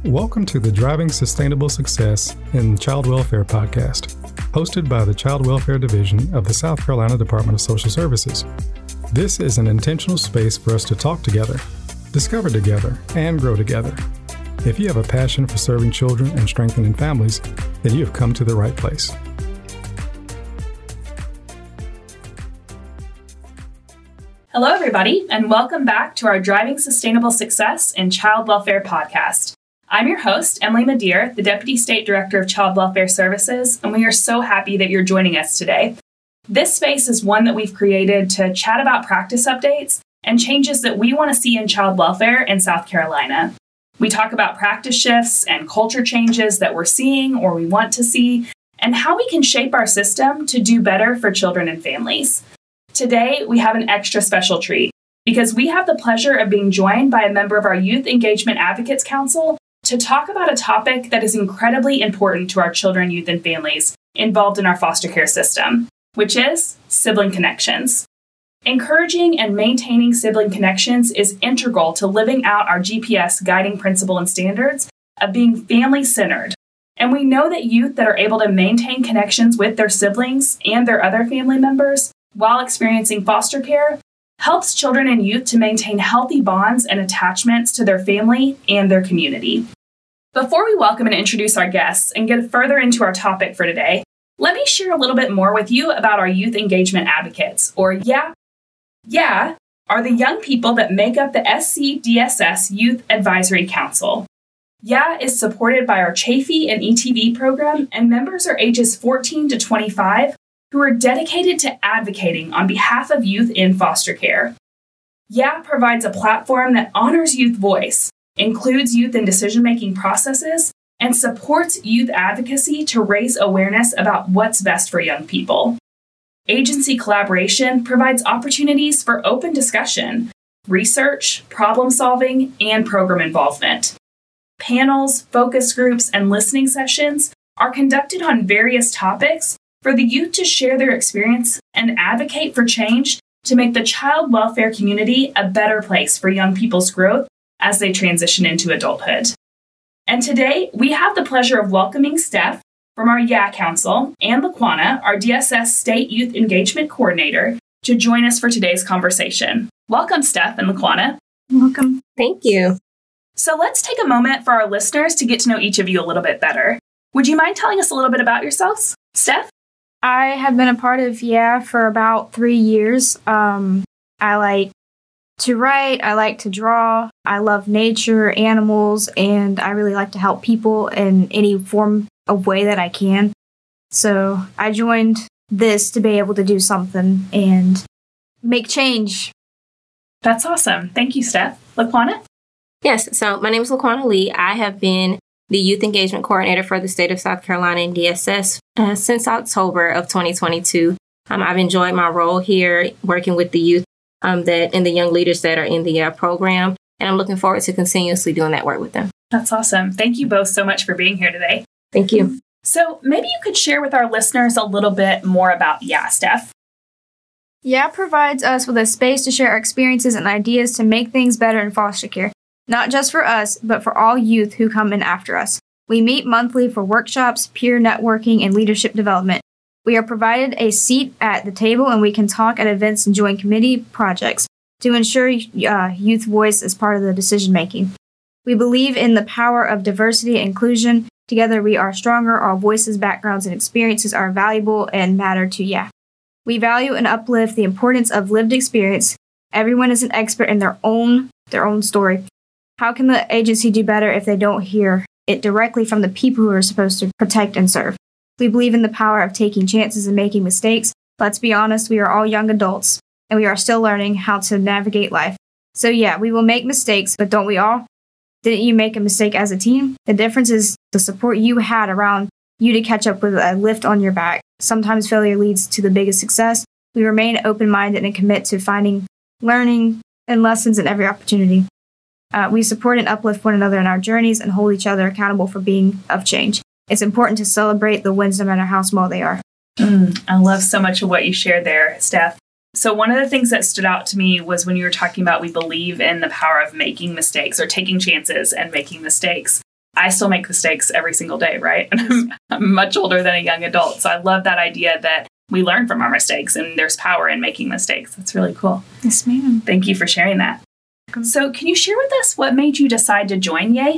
Welcome to the Driving Sustainable Success in Child Welfare podcast, hosted by the Child Welfare Division of the South Carolina Department of Social Services. This is an intentional space for us to talk together, discover together, and grow together. If you have a passion for serving children and strengthening families, then you have come to the right place. Hello, everybody, and welcome back to our Driving Sustainable Success in Child Welfare podcast. I'm your host, Emily Madeir, the Deputy State Director of Child Welfare Services, and we are so happy that you're joining us today. This space is one that we've created to chat about practice updates and changes that we want to see in child welfare in South Carolina. We talk about practice shifts and culture changes that we're seeing or we want to see, and how we can shape our system to do better for children and families. Today, we have an extra special treat because we have the pleasure of being joined by a member of our Youth Engagement Advocates Council to talk about a topic that is incredibly important to our children, youth, and families involved in our foster care system, which is sibling connections. Encouraging and maintaining sibling connections is integral to living out our GPS guiding principle and standards of being family-centered. And we know that youth that are able to maintain connections with their siblings and their other family members while experiencing foster care helps children and youth to maintain healthy bonds and attachments to their family and their community. Before we welcome and introduce our guests and get further into our topic for today, let me share a little bit more with you about our Youth Engagement Advocates, or YEA, are the young people that make up the SCDSS Youth Advisory Council. YEA is supported by our Chafee and ETV program, and members are ages 14 to 25 who are dedicated to advocating on behalf of youth in foster care. YEA provides a platform that honors youth voice, includes youth in decision-making processes, and supports youth advocacy to raise awareness about what's best for young people. Agency collaboration provides opportunities for open discussion, research, problem-solving, and program involvement. Panels, focus groups, and listening sessions are conducted on various topics for the youth to share their experience and advocate for change to make the child welfare community a better place for young people's growth as they transition into adulthood. And today, we have the pleasure of welcoming Steph from our YEA Council and Laquana, our DSS State Youth Engagement Coordinator, to join us for today's conversation. Welcome, Steph and Laquana. Welcome. Thank you. So let's take a moment for our listeners to get to know each of you a little bit better. Would you mind telling us a little bit about yourselves? Steph? I have been a part of YEA for about 3 years. I like to write, I like to draw, I love nature, animals, and I really like to help people in any form of way that I can. So I joined this to be able to do something and make change. That's awesome. Thank you, Steph. Laquana? Yes, so my name is Laquana Lee. I have been the Youth Engagement Coordinator for the state of South Carolina in DSS since October of 2022. I've enjoyed my role here working with the youth and the young leaders that are in the program, and I'm looking forward to continuously doing that work with them. That's awesome. Thank you both so much for being here today. Thank you. So maybe you could share with our listeners a little bit more about YEA, Steph. YEA provides us with a space to share our experiences and ideas to make things better in foster care, not just for us, but for all youth who come in after us. We meet monthly for workshops, peer networking, and leadership development. We are provided a seat at the table, and we can talk at events and join committee projects to ensure youth voice is part of the decision-making. We believe in the power of diversity and inclusion. Together we are stronger. Our voices, backgrounds, and experiences are valuable and matter to YEA. We value and uplift the importance of lived experience. Everyone is an expert in their own story. How can the agency do better if they don't hear it directly from the people who are supposed to protect and serve? We believe in the power of taking chances and making mistakes. Let's be honest, we are all young adults, and we are still learning how to navigate life. So yeah, we will make mistakes, but don't we all? Didn't you make a mistake as a teen? The difference is the support you had around you to catch up with a lift on your back. Sometimes failure leads to the biggest success. We remain open-minded and commit to finding learning and lessons in every opportunity. We support and uplift one another in our journeys and hold each other accountable for being of change. It's important to celebrate the wins no matter how small they are. I love so much of what you shared there, Steph. So one of the things that stood out to me was when you were talking about we believe in the power of making mistakes or taking chances and making mistakes. I still make mistakes every single day, right? And I'm much older than a young adult. So I love that idea that we learn from our mistakes and there's power in making mistakes. That's really cool. Yes, ma'am. Thank you for sharing that. So can you share with us what made you decide to join YAY?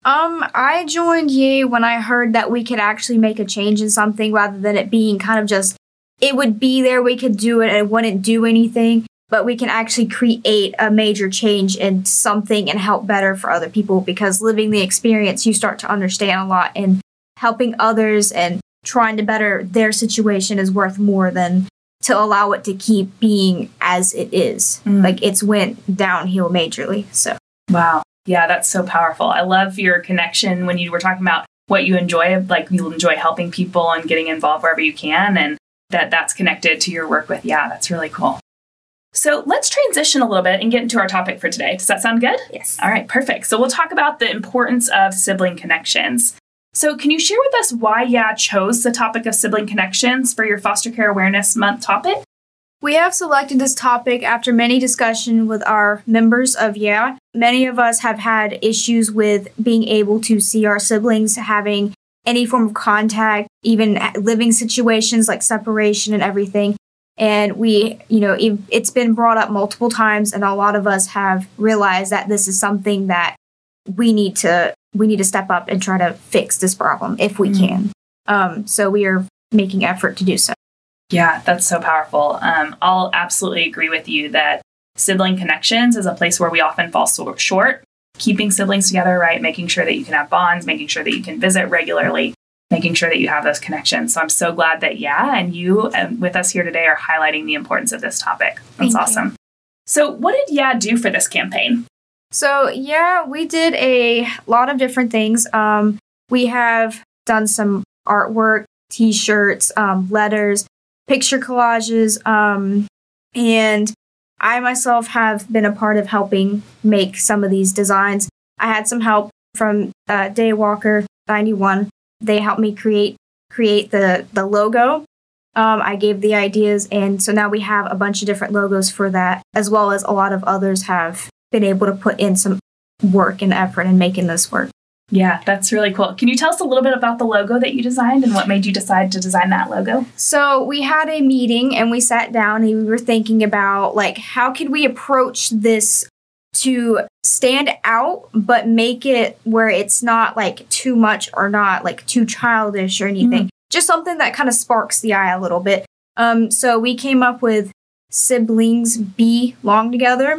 I joined YAY when I heard that we could actually make a change in something rather than it being kind of just, it would be there, we could do it, and it wouldn't do anything. But we can actually create a major change in something and help better for other people, because living the experience, you start to understand a lot, and helping others and trying to better their situation is worth more than to allow it to keep being as it is. Like, it's went downhill majorly. So, wow. Yeah, that's so powerful. I love your connection when you were talking about what you enjoy, like you enjoy helping people and getting involved wherever you can, and that's connected to your work with. Yeah, that's really cool. So let's transition a little bit and get into our topic for today. Does that sound good? Yes. All right, perfect. So we'll talk about the importance of sibling connections. So can you share with us why YAY chose the topic of sibling connections for your Foster Care Awareness Month topic? We have selected this topic after many discussions with our members of YAY. Many of us have had issues with being able to see our siblings having any form of contact, even living situations like separation and everything. And it's been brought up multiple times, and a lot of us have realized that this is something that we need to step up and try to fix this problem if we can. So we are making effort to do so. Yeah, that's so powerful. I'll absolutely agree with you that sibling connections is a place where we often fall short. Keeping siblings together, right? Making sure that you can have bonds, making sure that you can visit regularly, making sure that you have those connections. So I'm so glad that YAY and you with us here today are highlighting the importance of this topic. That's awesome. So what did YAY do for this campaign? So we did a lot of different things. We have done some artwork, t-shirts, letters, picture collages, and I myself have been a part of helping make some of these designs. I had some help from Daywalker 91. They helped me create the logo. I gave the ideas, and so now we have a bunch of different logos for that, as well as a lot of others have been able to put in some work and effort in making this work. Yeah, that's really cool. Can you tell us a little bit about the logo that you designed and what made you decide to design that logo? So we had a meeting and we sat down and we were thinking about, like, how could we approach this to stand out, but make it where it's not like too much or not like too childish or anything. Just something that kind of sparks the eye a little bit. So we came up with siblings belong together,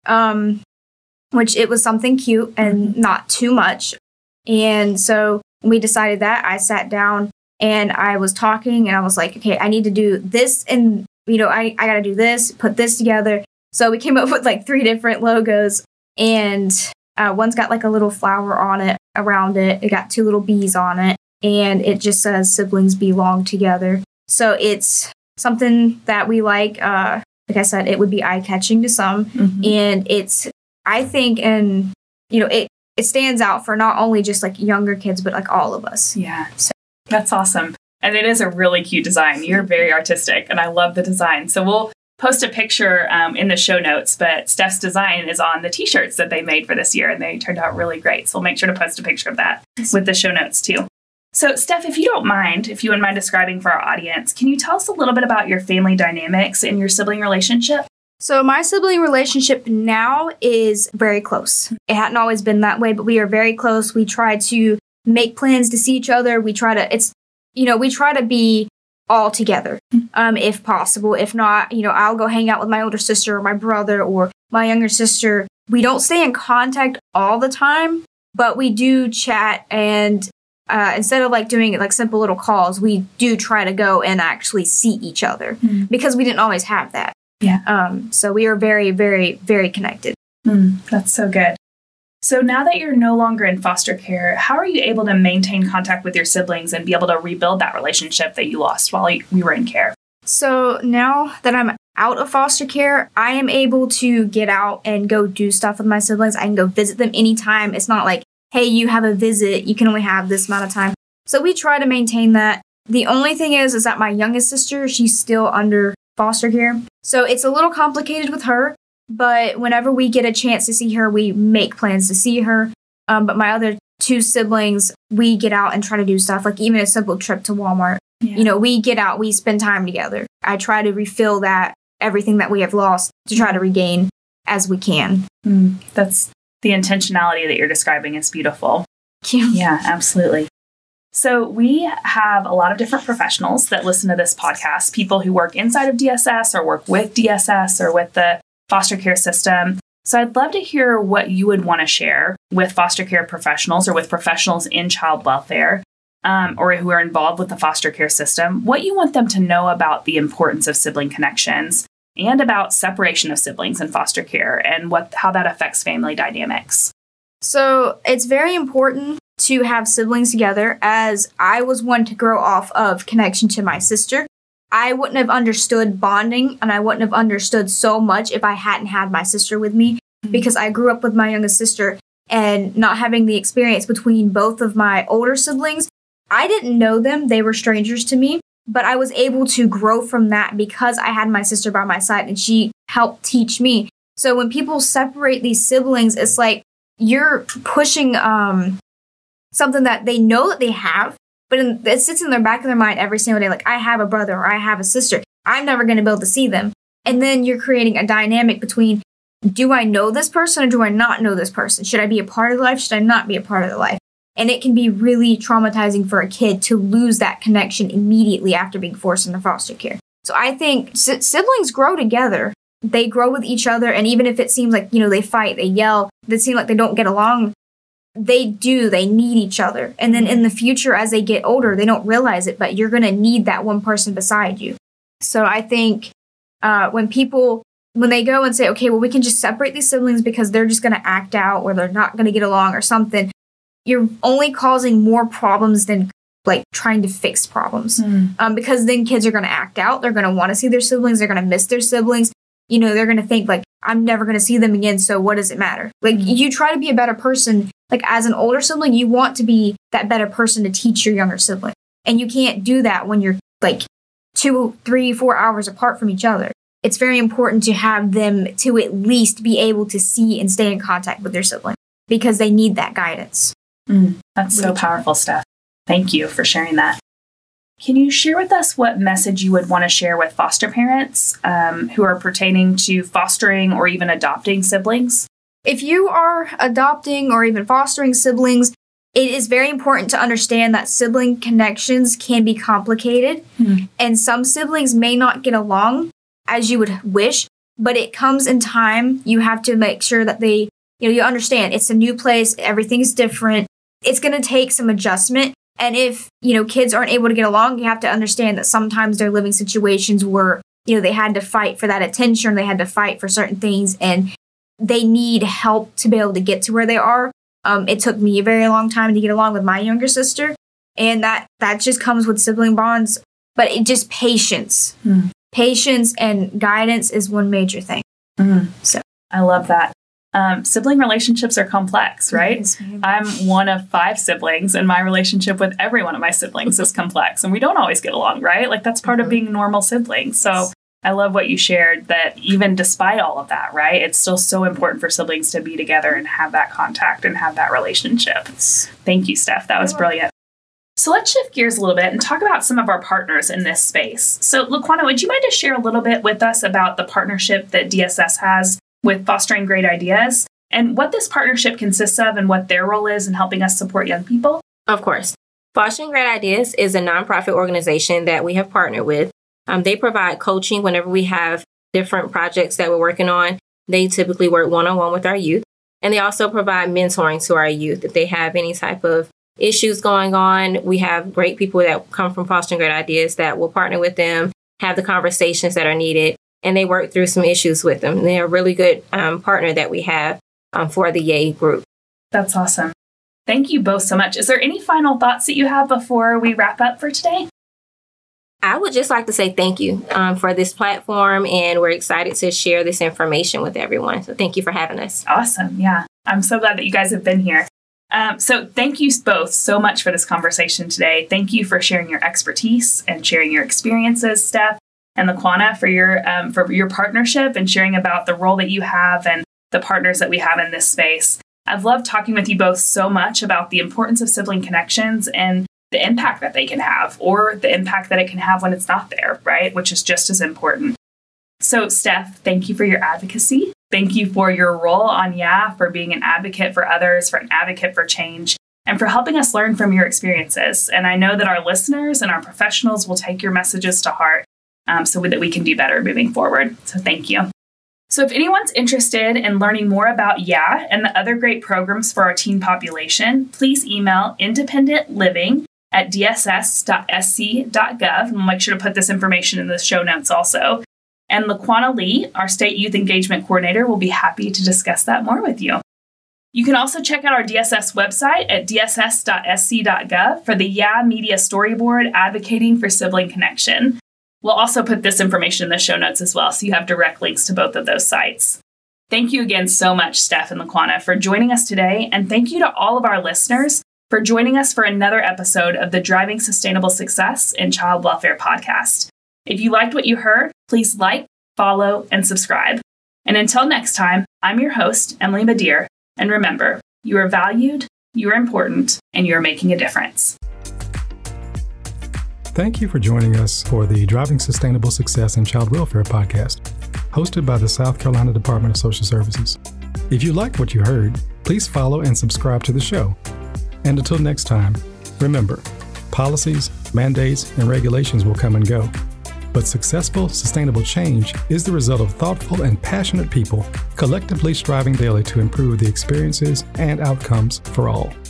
which it was something cute and not too much. And so we decided that. I sat down and I was talking and I was like, okay, I need to do this, and I got to do this, put this together. So we came up with like 3 different logos, and one's got like a little flower on it, around it. It got 2 little bees on it, and it just says siblings belong together. So it's something that we like. Like I said, it would be eye-catching to some, and it's, I think, and it stands out for not only just like younger kids, but like all of us. Yeah, so that's awesome. And it is a really cute design. You're very artistic, and I love the design. So we'll post a picture in the show notes, but Steph's design is on the t-shirts that they made for this year, and they turned out really great. So we'll make sure to post a picture of that with the show notes too. So Steph, if you wouldn't mind describing for our audience, can you tell us a little bit about your family dynamics and your sibling relationship? So my sibling relationship now is very close. It hadn't always been that way, but we are very close. We try to make plans to see each other. We try to be all together, if possible. If not, I'll go hang out with my older sister or my brother or my younger sister. We don't stay in contact all the time, but we do chat, and instead of like doing like simple little calls, we do try to go and actually see each other because we didn't always have that. Yeah. So we are very, very, very connected. That's so good. So now that you're no longer in foster care, how are you able to maintain contact with your siblings and be able to rebuild that relationship that you lost while we were in care? So now that I'm out of foster care, I am able to get out and go do stuff with my siblings. I can go visit them anytime. It's not like, hey, you have a visit, you can only have this amount of time. So we try to maintain that. The only thing is that my youngest sister, she's still under foster care. So it's a little complicated with her. But whenever we get a chance to see her, we make plans to see her. But my other two siblings, we get out and try to do stuff, like even a simple trip to Walmart. Yeah. We get out, we spend time together. I try to refill everything that we have lost to try to regain as we can. That's the intentionality that you're describing is beautiful. Yeah, absolutely. So we have a lot of different professionals that listen to this podcast, people who work inside of DSS or work with DSS or with the foster care system. So I'd love to hear what you would want to share with foster care professionals or with professionals in child welfare or who are involved with the foster care system, what you want them to know about the importance of sibling connections and about separation of siblings in foster care and how that affects family dynamics. So it's very important to have siblings together, as I was one to grow off of connection to my sister. I wouldn't have understood bonding, and I wouldn't have understood so much if I hadn't had my sister with me, because I grew up with my youngest sister, and not having the experience between both of my older siblings, I didn't know them. They were strangers to me, but I was able to grow from that because I had my sister by my side, and she helped teach me. So when people separate these siblings, it's like you're pushing something that they know that they have, but it sits in their back of their mind every single day. Like, I have a brother or I have a sister. I'm never going to be able to see them. And then you're creating a dynamic between, do I know this person or do I not know this person? Should I be a part of the life? Should I not be a part of the life? And it can be really traumatizing for a kid to lose that connection immediately after being forced into foster care. So I think siblings grow together. They grow with each other. And even if it seems like, they fight, they yell, they seem like they don't get along, they need each other. And then in the future, as they get older, they don't realize it, but you're going to need that one person beside you. So I think when they go and say, okay, well, we can just separate these siblings because they're just going to act out or they're not going to get along or something, you're only causing more problems than like trying to fix problems. Because then kids are going to act out. They're going to want to see their siblings. They're going to miss their siblings. They're going to think like, I'm never going to see them again. So what does it matter? Like, you try to be a better person. Like, as an older sibling, you want to be that better person to teach your younger sibling. And you can't do that when you're like 2, 3, 4 hours apart from each other. It's very important to have them to at least be able to see and stay in contact with their sibling because they need that guidance. That's so powerful, Steph. Thank you for sharing that. Can you share with us what message you would want to share with foster parents who are pertaining to fostering or even adopting siblings? If you are adopting or even fostering siblings, it is very important to understand that sibling connections can be complicated, and some siblings may not get along as you would wish, but it comes in time. You have to make sure that they, you understand it's a new place, everything's different. It's going to take some adjustment. And if, kids aren't able to get along, you have to understand that sometimes they're living situations where, they had to fight for that attention, they had to fight for certain things, and they need help to be able to get to where they are. It took me a very long time to get along with my younger sister, and that just comes with sibling bonds. But it just patience. Patience and guidance is one major thing. So I love that. Sibling relationships are complex, right? I'm one of 5 siblings, and my relationship with every one of my siblings is complex, and we don't always get along, right? Like, that's part of being a normal sibling. So I love what you shared, that even despite all of that, right, it's still so important for siblings to be together and have that contact and have that relationship. Thank you, Steph. That was brilliant. So let's shift gears a little bit and talk about some of our partners in this space. So Laquana, would you mind to share a little bit with us about the partnership that DSS has with Fostering Great Ideas and what this partnership consists of and what their role is in helping us support young people? Of course. Fostering Great Ideas is a nonprofit organization that we have partnered with. They provide coaching whenever we have different projects that we're working on. They typically work one-on-one with our youth. And they also provide mentoring to our youth. If they have any type of issues going on, we have great people that come from Fostering Great Ideas that will partner with them, have the conversations that are needed, and they work through some issues with them. They're a really good partner that we have for the YAY group. That's awesome. Thank you both so much. Is there any final thoughts that you have before we wrap up for today? I would just like to say thank you for this platform, and we're excited to share this information with everyone. So thank you for having us. Awesome. Yeah. I'm so glad that you guys have been here. So thank you both so much for this conversation today. Thank you for sharing your expertise and sharing your experiences, Steph and Laquana, for your partnership and sharing about the role that you have and the partners that we have in this space. I've loved talking with you both so much about the importance of sibling connections and the impact that they can have, or the impact that it can have when it's not there, right? Which is just as important. So, Steph, thank you for your advocacy. Thank you for your role on YA, for being an advocate for others, for an advocate for change, and for helping us learn from your experiences. And I know that our listeners and our professionals will take your messages to heart so that we can do better moving forward. So thank you. So if anyone's interested in learning more about YA and the other great programs for our teen population, please email independentliving@dss.sc.gov. And we'll make sure to put this information in the show notes also. And Laquana Lee, our State Youth Engagement Coordinator, will be happy to discuss that more with you. You can also check out our DSS website at dss.sc.gov for the YA Media Storyboard advocating for sibling connection. We'll also put this information in the show notes as well, so you have direct links to both of those sites. Thank you again so much, Steph and Laquana, for joining us today, and thank you to all of our listeners for joining us for another episode of the Driving Sustainable Success in Child Welfare podcast. If you liked what you heard, please like, follow, and subscribe. And until next time, I'm your host, Emily Madeir, and remember, you are valued, you are important, and you are making a difference. Thank you for joining us for the Driving Sustainable Success in Child Welfare podcast, hosted by the South Carolina Department of Social Services. If you liked what you heard, please follow and subscribe to the show. And until next time, remember, policies, mandates, and regulations will come and go. But successful, sustainable change is the result of thoughtful and passionate people collectively striving daily to improve the experiences and outcomes for all.